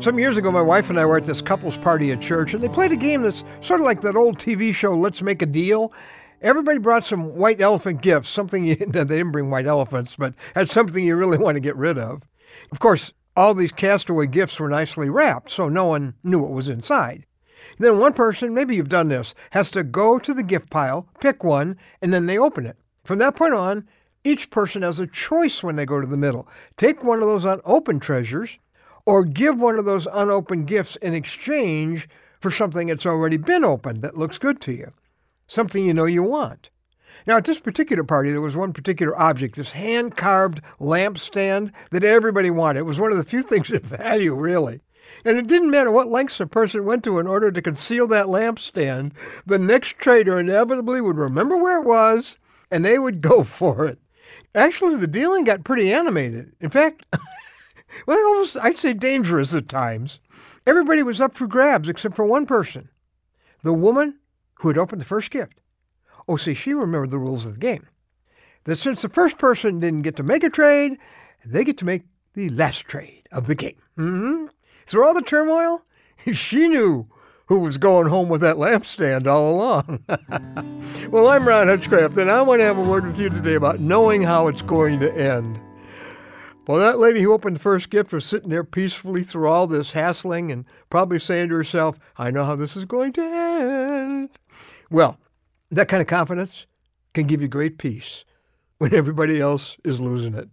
Some years ago, my wife and I were at this couple's party at church, and they played a game that's sort of like that old TV show, Let's Make a Deal. Everybody brought some white elephant gifts, they didn't bring white elephants, but that's something you really want to get rid of. Of course, all these castaway gifts were nicely wrapped, so no one knew what was inside. Then one person, maybe you've done this, has to go to the gift pile, pick one, and then they open it. From that point on, each person has a choice when they go to the middle. Take one of those unopened treasures, or give one of those unopened gifts in exchange for something that's already been opened that looks good to you, something you know you want. Now, at this particular party, there was one particular object, this hand-carved lampstand that everybody wanted. It was one of the few things of value, really. And it didn't matter what lengths a person went to in order to conceal that lampstand. The next trader inevitably would remember where it was, and they would go for it. Actually, the dealing got pretty animated. In fact, well, almost, I'd say dangerous at times. Everybody was up for grabs except for one person, the woman who had opened the first gift. Oh, see, she remembered the rules of the game. That since the first person didn't get to make a trade, they get to make the last trade of the game. Through all the turmoil, she knew who was going home with that lampstand all along. Well, I'm Ron Hutchcraft, and I want to have a word with you today about knowing how it's going to end. Well, that lady who opened the first gift was sitting there peacefully through all this hassling and probably saying to herself, I know how this is going to end. Well, that kind of confidence can give you great peace when everybody else is losing it.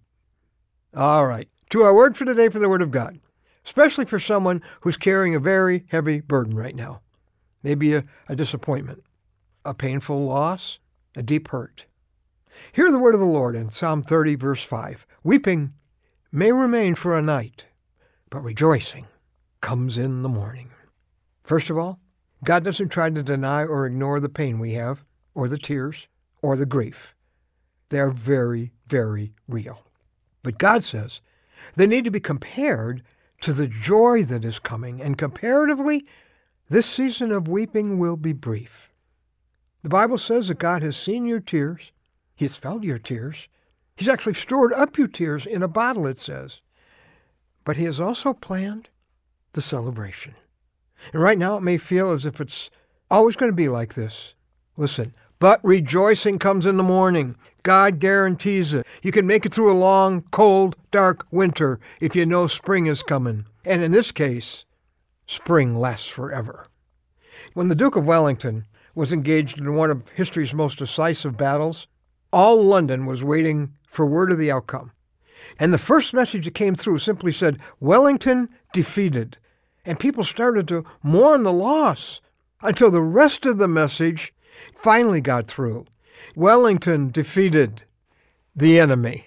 All right, to our word for today from the Word of God, especially for someone who's carrying a very heavy burden right now. Maybe a disappointment, a painful loss, a deep hurt. Hear the word of the Lord in Psalm 30, verse 5. Weeping may remain for a night, but rejoicing comes in the morning. First of all, God doesn't try to deny or ignore the pain we have, or the tears, or the grief. They are very, very real. But God says they need to be compared to the joy that is coming, and comparatively, this season of weeping will be brief. The Bible says that God has seen your tears. He has felt your tears. He's actually stored up your tears in a bottle, it says. But he has also planned the celebration. And right now it may feel as if it's always going to be like this. Listen, but rejoicing comes in the morning. God guarantees it. You can make it through a long, cold, dark winter if you know spring is coming. And in this case, spring lasts forever. When the Duke of Wellington was engaged in one of history's most decisive battles, all London was waiting for word of the outcome. And the first message that came through simply said, Wellington defeated. And people started to mourn the loss until the rest of the message finally got through. Wellington defeated the enemy.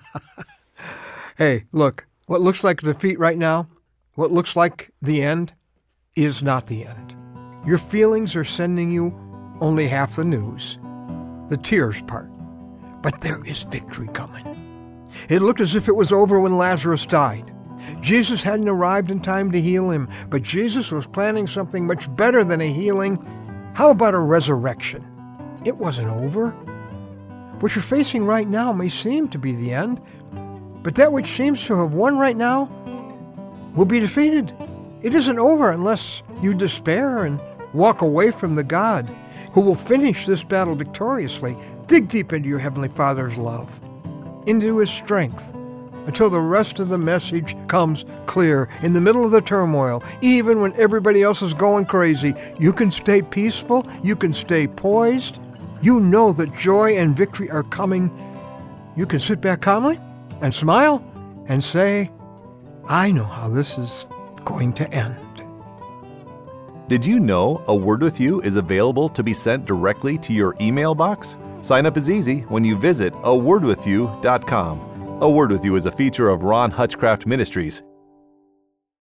Hey, look, what looks like defeat right now, what looks like the end, is not the end. Your feelings are sending you only half the news, the tears part. But there is victory coming. It looked as if it was over when Lazarus died. Jesus hadn't arrived in time to heal him, but Jesus was planning something much better than a healing. How about a resurrection? It wasn't over. What you're facing right now may seem to be the end, but that which seems to have won right now will be defeated. It isn't over unless you despair and walk away from the God who will finish this battle victoriously. Dig deep into your Heavenly Father's love, into His strength, until the rest of the message comes clear. In the middle of the turmoil, even when everybody else is going crazy, you can stay peaceful, you can stay poised. You know that joy and victory are coming. You can sit back calmly and smile and say, I know how this is going to end. Did you know A Word With You is available to be sent directly to your email box? Sign up is easy when you visit awordwithyou.com. A Word With You is a feature of Ron Hutchcraft Ministries.